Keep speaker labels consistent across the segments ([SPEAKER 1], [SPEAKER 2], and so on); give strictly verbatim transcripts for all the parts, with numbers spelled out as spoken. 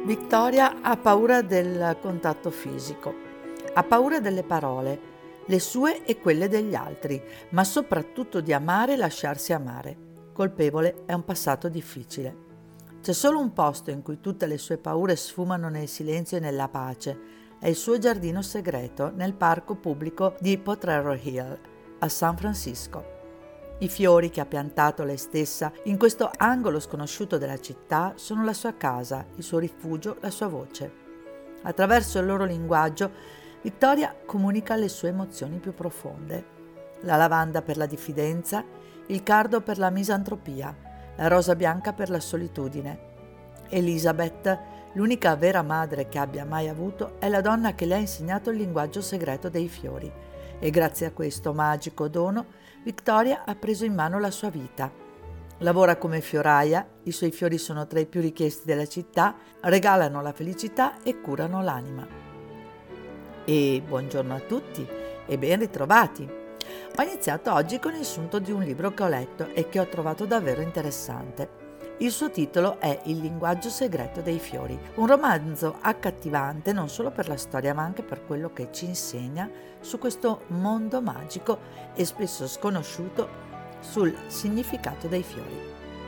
[SPEAKER 1] Victoria ha paura del contatto fisico, ha paura delle parole, le sue e quelle degli altri, ma soprattutto di amare e lasciarsi amare. Colpevole è un passato difficile. C'è solo un posto in cui tutte le sue paure sfumano nel silenzio e nella pace. È il suo giardino segreto nel parco pubblico di Potrero Hill, a San Francisco. I fiori che ha piantato lei stessa in questo angolo sconosciuto della città sono la sua casa, il suo rifugio, la sua voce. Attraverso il loro linguaggio, Victoria comunica le sue emozioni più profonde. La lavanda per la diffidenza, il cardo per la misantropia, la rosa bianca per la solitudine. Elizabeth, l'unica vera madre che abbia mai avuto, è la donna che le ha insegnato il linguaggio segreto dei fiori. E grazie a questo magico dono, Victoria ha preso in mano la sua vita. Lavora come fioraia, i suoi fiori sono tra i più richiesti della città, regalano la felicità e curano l'anima. E buongiorno a tutti e ben ritrovati. Ho iniziato oggi con il sunto di un libro che ho letto e che ho trovato davvero interessante. Il suo titolo è Il linguaggio segreto dei fiori, un romanzo accattivante non solo per la storia ma anche per quello che ci insegna su questo mondo magico e spesso sconosciuto sul significato dei fiori.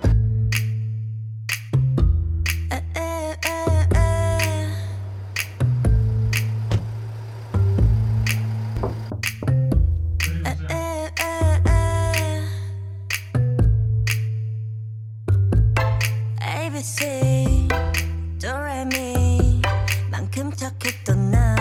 [SPEAKER 2] 만큼 착했던 나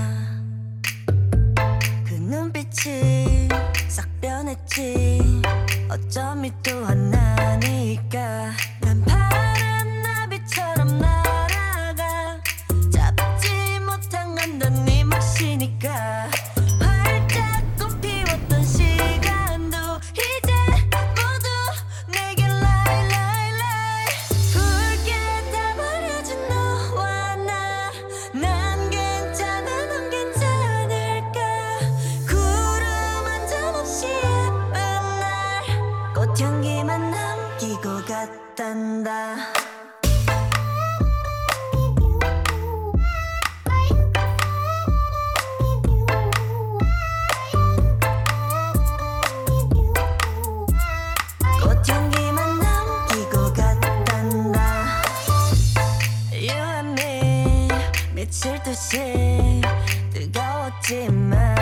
[SPEAKER 2] 그 눈빛이 싹 변했지 어쩜 이 또 하나니까 난 파란 나비처럼 날아가 잡지 못한 건 넌 네 몫이니까 활짝 꽃피웠던 시간도 이제 모두 내게 lie lie lie 붉게 다 버려진 너와 나 난 괜찮아 넌 괜찮을까 구름 한 점 없이 예쁜 날 꽃향기만 남기고 갔단다 꽃향기만 남기고 갔단다 You and me 미칠 듯이 뜨거웠지만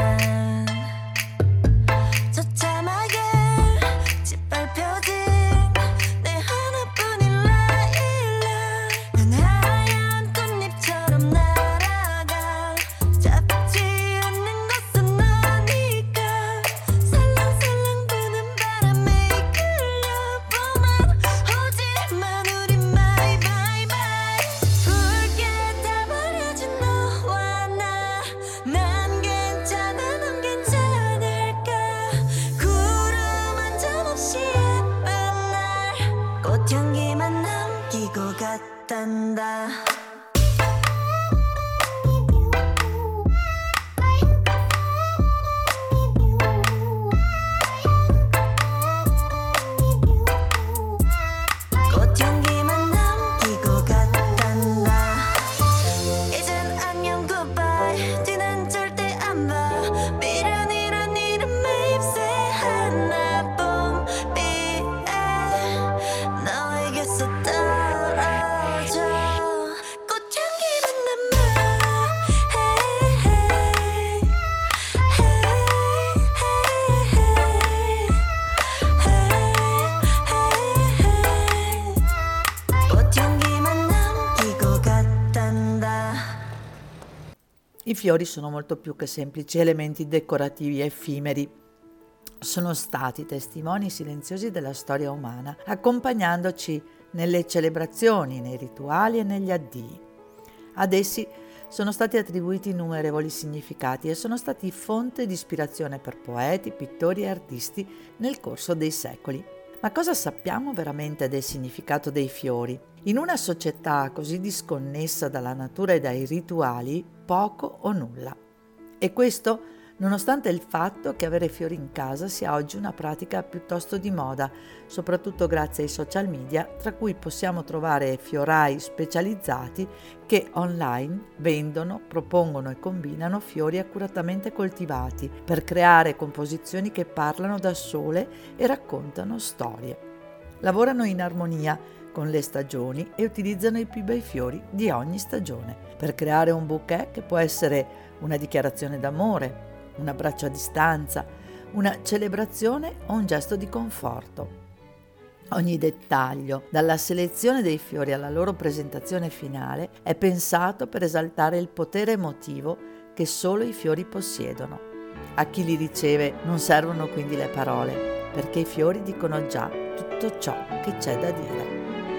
[SPEAKER 2] 처참하게 짓밟혀진 내 하나뿐인 라일락 난 하얀 꽃잎처럼 날아가 잡지 않는 것은 너니까 살랑살랑 부는 바람에 이끌려보만 오지만 우리 마이 바이 바이 붉게 다 버려진 너와 나 난 괜찮아 넌 괜찮을까 구름 한 점 없이 예쁜 날 꽃향기만 남기고 갔단다 꽃향기만 남기고 갔단다 이젠 안녕 굿바이 뒤는 절대 안 봐 미련이란 이름에 입새한 나쁨비에 너에게서 떨어져 꽃향기만 남아 hey, hey, hey, hey, hey. 꽃향기만 남기고 갔단다
[SPEAKER 1] I fiori sono molto più che semplici elementi decorativi effimeri. Sono stati testimoni silenziosi della storia umana, accompagnandoci nelle celebrazioni, nei rituali e negli addii. Ad essi sono stati attribuiti innumerevoli significati e sono stati fonte di ispirazione per poeti, pittori e artisti nel corso dei secoli. Ma cosa sappiamo veramente del significato dei fiori? In una società così disconnessa dalla natura e dai rituali, poco o nulla. E questo nonostante il fatto che avere fiori in casa sia oggi una pratica piuttosto di moda, soprattutto grazie ai social media, tra cui possiamo trovare fiorai specializzati che online vendono, propongono e combinano fiori accuratamente coltivati per creare composizioni che parlano da sole e raccontano storie. Lavorano in armonia con le stagioni e utilizzano i più bei fiori di ogni stagione per creare un bouquet che può essere una dichiarazione d'amore, un abbraccio a distanza, una celebrazione o un gesto di conforto. Ogni dettaglio, dalla selezione dei fiori alla loro presentazione finale, è pensato per esaltare il potere emotivo che solo i fiori possiedono. A chi li riceve non servono quindi le parole, perché i fiori dicono già tutto ciò che c'è da dire.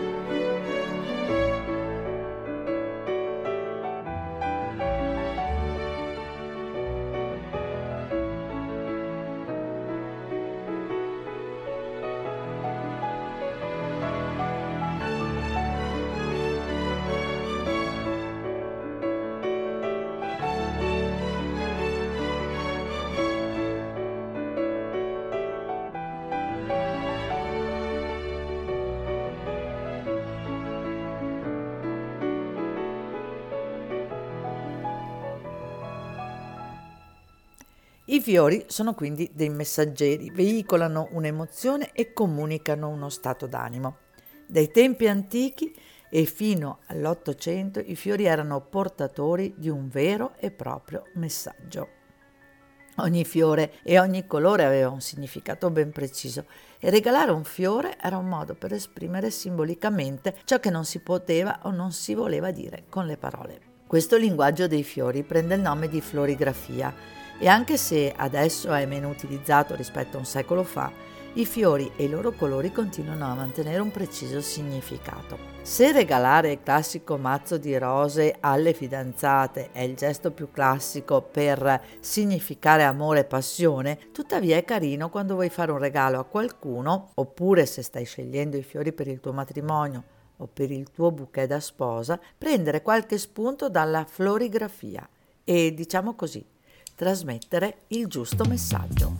[SPEAKER 1] I fiori sono quindi dei messaggeri, veicolano un'emozione e comunicano uno stato d'animo. Dai tempi antichi e fino all'Ottocento i fiori erano portatori di un vero e proprio messaggio. Ogni fiore e ogni colore aveva un significato ben preciso e regalare un fiore era un modo per esprimere simbolicamente ciò che non si poteva o non si voleva dire con le parole. Questo linguaggio dei fiori prende il nome di florigrafia e anche se adesso è meno utilizzato rispetto a un secolo fa, i fiori e i loro colori continuano a mantenere un preciso significato. Se regalare il classico mazzo di rose alle fidanzate è il gesto più classico per significare amore e passione, tuttavia è carino quando vuoi fare un regalo a qualcuno, oppure se stai scegliendo i fiori per il tuo matrimonio o per il tuo bouquet da sposa, prendere qualche spunto dalla florigrafia e, diciamo così, trasmettere il giusto messaggio.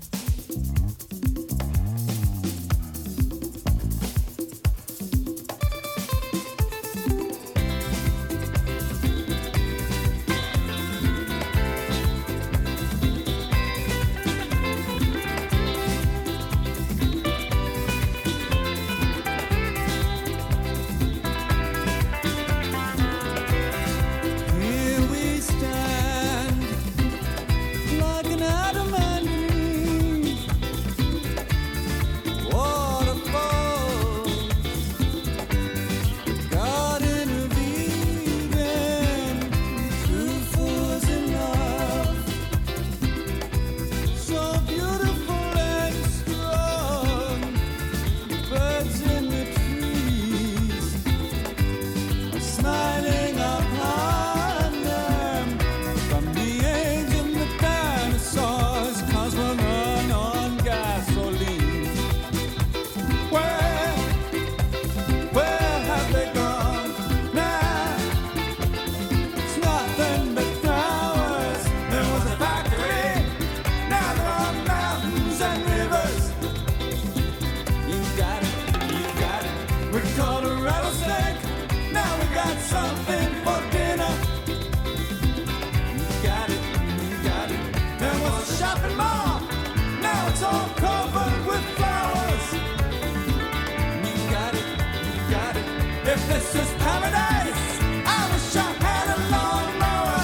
[SPEAKER 3] This is paradise. I wish I had a lawnmower.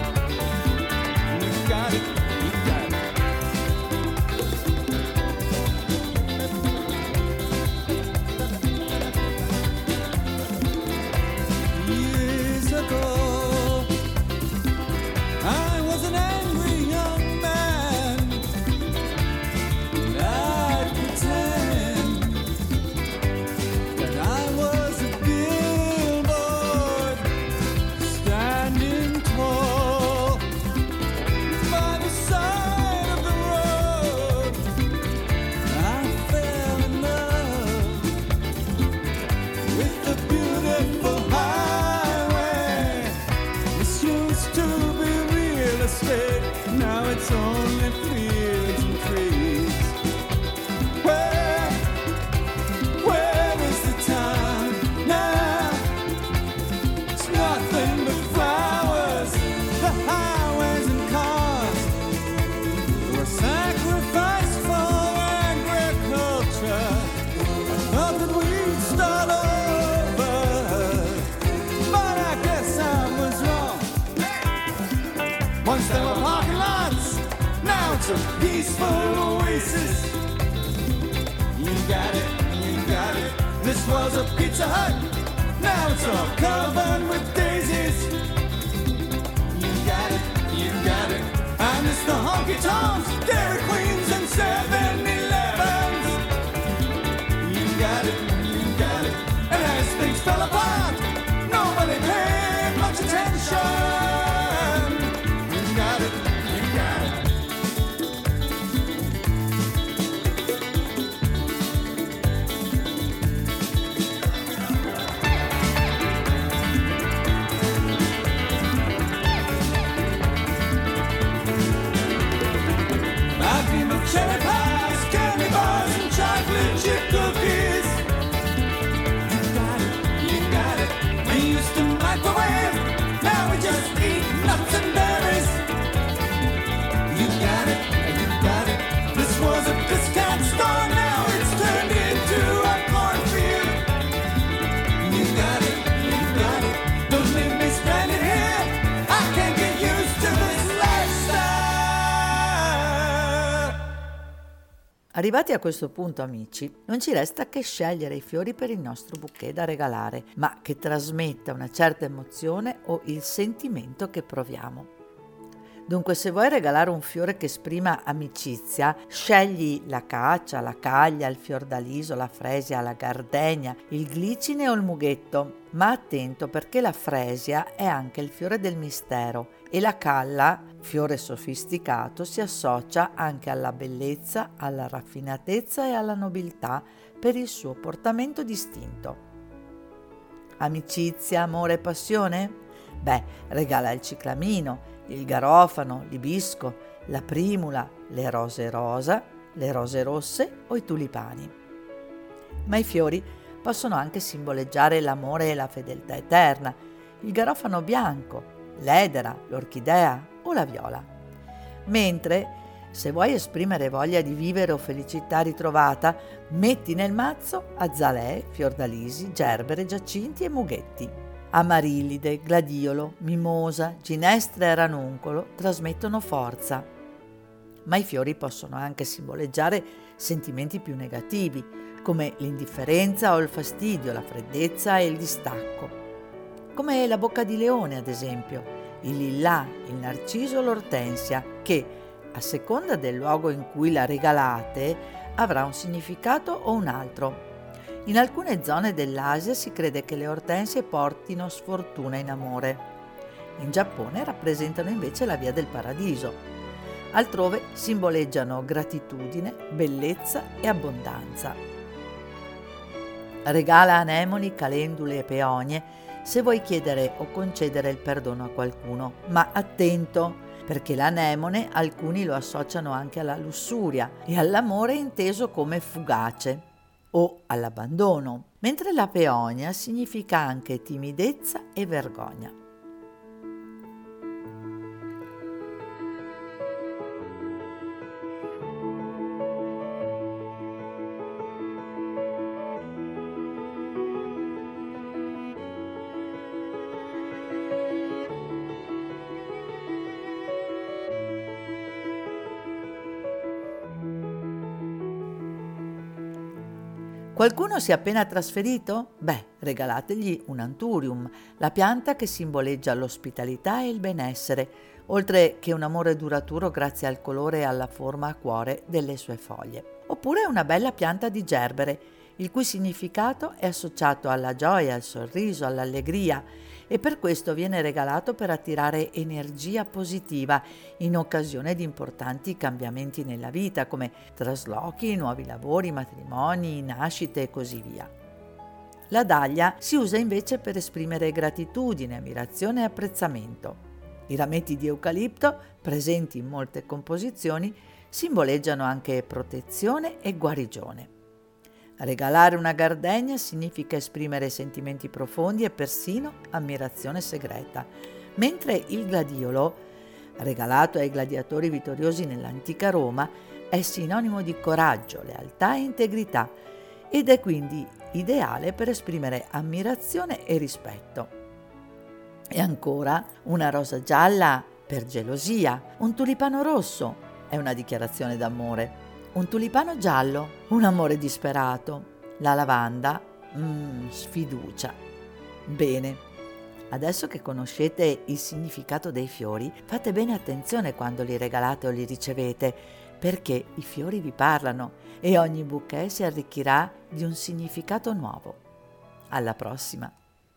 [SPEAKER 3] You got it, you got it. Years ago, I was an angry young man, and I'd pretend that I was a billboard standing tall by the side of the road. I fell in love with the beautiful highway. This used to be real estate, now it's only a peaceful oasis. You got it, you got it. This was a Pizza Hut. Now it's all covered with daisies. You got it, you got it. I miss the honky tonks, Dairy Queens, and seven elevens. You got it, you got it. And as things fell apart, nobody paid much attention. You got it, you got it. I dream of cherry pies, candy bars, and chocolate chip cookies. You got it, you got it. We used to microwave, now we just eat nuts and berries. You got it, you got it. This was a discount store, now it's turned into a cornfield. You got it, you got it. Don't leave me stranded here. I can't get used to this lifestyle.
[SPEAKER 1] Arrivati a questo punto, amici, non ci resta che scegliere i fiori per il nostro bouquet da regalare, ma che trasmetta una certa emozione o il sentimento che proviamo. Dunque, se vuoi regalare un fiore che esprima amicizia, scegli l'acacia, la caglia, il fiordaliso, la fresia, la gardenia, il glicine o il mughetto. Ma attento, perché la fresia è anche il fiore del mistero e la calla, fiore sofisticato, si associa anche alla bellezza, alla raffinatezza e alla nobiltà per il suo portamento distinto. Amicizia, amore e passione? Beh, regala il ciclamino, il garofano, l'ibisco, la primula, le rose rosa, le rose rosse o i tulipani. Ma i fiori possono anche simboleggiare l'amore e la fedeltà eterna, il garofano bianco, l'edera, l'orchidea o la viola. Mentre, se vuoi esprimere voglia di vivere o felicità ritrovata, metti nel mazzo azalee, fiordalisi, gerbere, giacinti e mughetti. Amarilide, gladiolo, mimosa, ginestra e ranuncolo trasmettono forza. Ma i fiori possono anche simboleggiare sentimenti più negativi, come l'indifferenza o il fastidio, la freddezza e il distacco. Come la bocca di leone, ad esempio, il lillà, il narciso o l'ortensia, che, a seconda del luogo in cui la regalate, avrà un significato o un altro. In alcune zone dell'Asia si crede che le ortensie portino sfortuna in amore. In Giappone rappresentano invece la via del paradiso. Altrove simboleggiano gratitudine, bellezza e abbondanza. Regala anemoni, calendule e peonie se vuoi chiedere o concedere il perdono a qualcuno, ma attento, perché l'anemone alcuni lo associano anche alla lussuria e all'amore inteso come fugace o all'abbandono, mentre la peonia significa anche timidezza e vergogna. Qualcuno si è appena trasferito? Beh, regalategli un anturium, la pianta che simboleggia l'ospitalità e il benessere, oltre che un amore duraturo grazie al colore e alla forma a cuore delle sue foglie. Oppure una bella pianta di gerbere, il cui significato è associato alla gioia, al sorriso, all'allegria, e per questo viene regalato per attirare energia positiva in occasione di importanti cambiamenti nella vita, come traslochi, nuovi lavori, matrimoni, nascite e così via. La dahlia si usa invece per esprimere gratitudine, ammirazione e apprezzamento. I rametti di eucalipto, presenti in molte composizioni, simboleggiano anche protezione e guarigione. Regalare una gardenia significa esprimere sentimenti profondi e persino ammirazione segreta, mentre il gladiolo, regalato ai gladiatori vittoriosi nell'antica Roma, è sinonimo di coraggio, lealtà e integrità ed è quindi ideale per esprimere ammirazione e rispetto. E ancora una rosa gialla per gelosia, un tulipano rosso è una dichiarazione d'amore. Un tulipano giallo, un amore disperato. La lavanda, mmm, sfiducia. Bene, adesso che conoscete il significato dei fiori, fate bene attenzione quando li regalate o li ricevete, perché i fiori vi parlano e ogni bouquet si arricchirà di un significato nuovo. Alla prossima!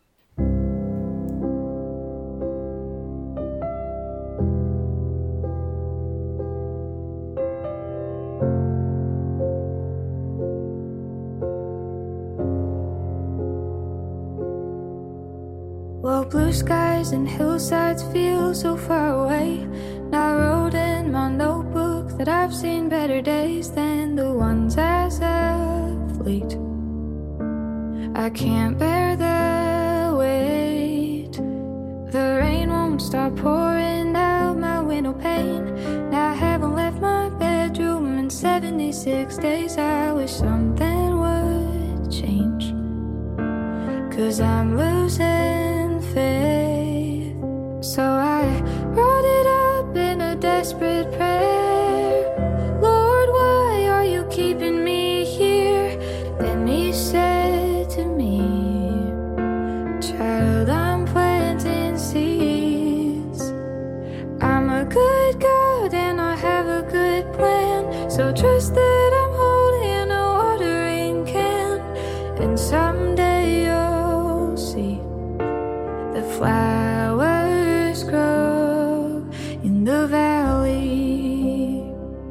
[SPEAKER 4] Well, blue skies and hillsides feel so far away. And I wrote in my notebook that I've seen better days than the ones as of late. I can't bear the weight. The rain won't stop pouring out my window pane. And I haven't left my bedroom in seventy-six days. I wish something would change, 'cause I'm losing faith. So I brought it up in a desperate prayer. Lord, why are you keeping me here? Then he said to me, child, I'm planting seeds. I'm a good God and I have a good plan. So trust that I'm holding a watering can, and someday you'll see the flowers grow in the valley.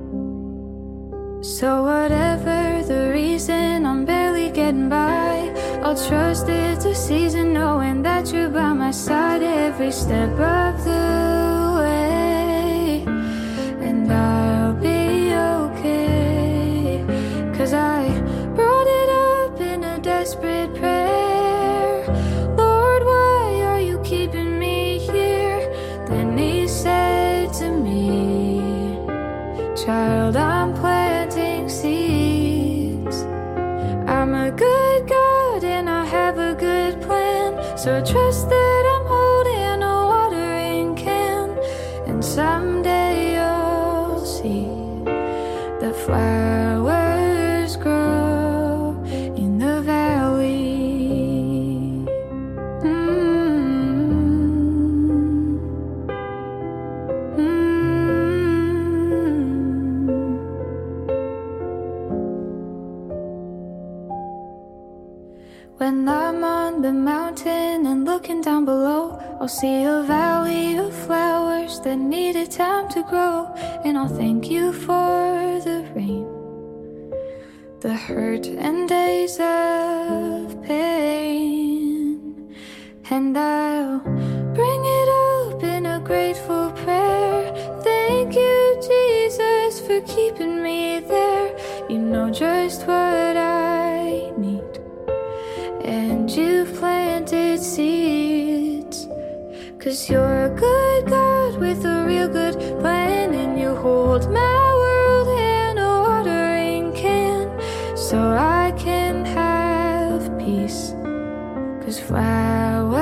[SPEAKER 4] So whatever the reason, I'm barely getting by. I'll trust it's a season, knowing that you're by my side every step of the way. And I'll be okay, 'cause I brought it up in a desperate prayer. Lord, why are you keeping me here? Then he said to me, child, I'm planting seeds. I'm a good God and I have a good plan. So trust that I'm holding a watering can, and someday you'll see the flowers grow in the valley. Mm-hmm. Mm-hmm. When I'm on the mountain and looking down below, I'll see a valley of flowers that needed time to grow. And I'll thank you for the rain, the hurt and days of pain. And I'll bring it up in a grateful prayer. Thank you, Jesus, for keeping me there. You know just what I need, and you've planted seeds. 'Cause you're a good God with a real good plan, and you hold my world in a watering can, so I can have peace. 'Cause flowers